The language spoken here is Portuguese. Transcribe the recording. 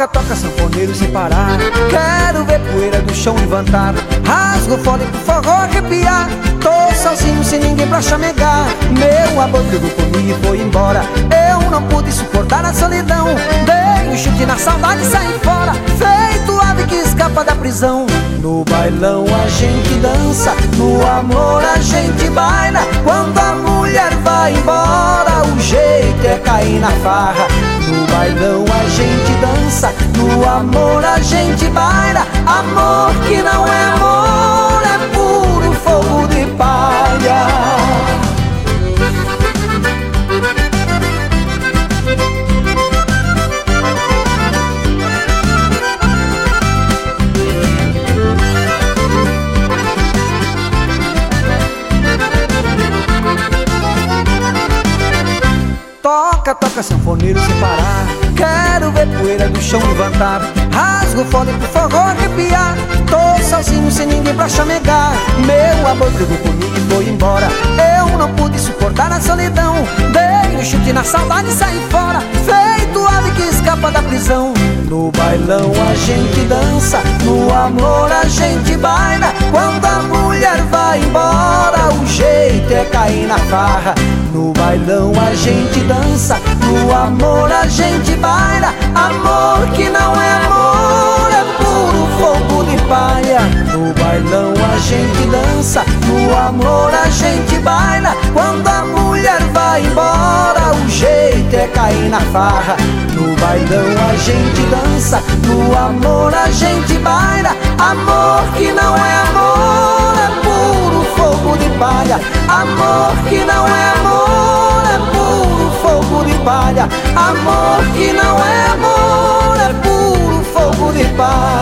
Toca, toca sanfoneiro sem parar. Quero ver poeira do chão levantar. Rasgo o fole pro forró arrepiar. Tô sozinho sem ninguém pra chamegar. Meu amor brigou comigo e foi embora. Eu não pude suportar a solidão. Dei um chute na saudade e saí fora, feito ave que escapa da prisão. No bailão a gente dança, no amor a gente baila. Quando a mulher vai embora, o jeito é cair na farra. No bailão a gente dança, no amor a gente baila. Amor que não é amor, é puro fogo de palha. Toca, toca sanfoneiro sem parar. Quero ver poeira do chão levantar. Rasgo o fole pro forró arrepiar. Tô sozinho sem ninguém pra chamegar. Meu amor brigou comigo e foi embora. Eu não pude suportar a solidão. Dei um chute na saudade e saí fora, feito ave que escapa da prisão. No bailão a gente dança, no amor a gente baila. Quando a mulher vai embora, o jeito é cair na farra. No bailão a gente dança, no amor a gente baila. Amor que não é amor, é puro fogo de palha. No bailão a gente dança, no amor a gente baila. Quando a mulher vai embora, o jeito é cair na farra. No bailão a gente dança, no amor a gente baila. Amor que não é amor, é puro fogo de palha. Amor que não é amor, é puro fogo de palha. Amor que não é amor, é puro fogo de palha.